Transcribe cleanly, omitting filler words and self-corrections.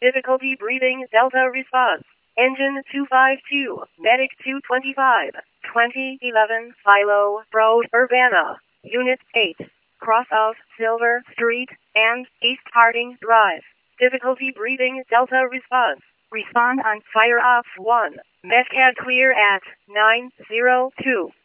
Difficulty breathing, Delta response. Engine 252, Medic 225, 2011, Philo, Road, Urbana, Unit 8, cross of Silver Street and East Harding Drive. Difficulty breathing, Delta response. Respond on fire off 1. Metcad clear at 902.